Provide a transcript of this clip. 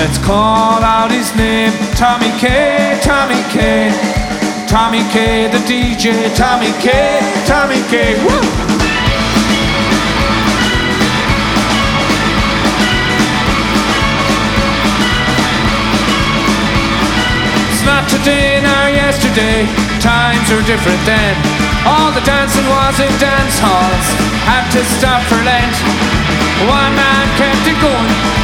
let's call out his name. Tommy K, Tommy K, Tommy K, the DJ. Tommy K, Tommy K, woo! It's not today nor yesterday, times are different then. All the dancing was in dance halls, had to stop for Lent. One man kept it going,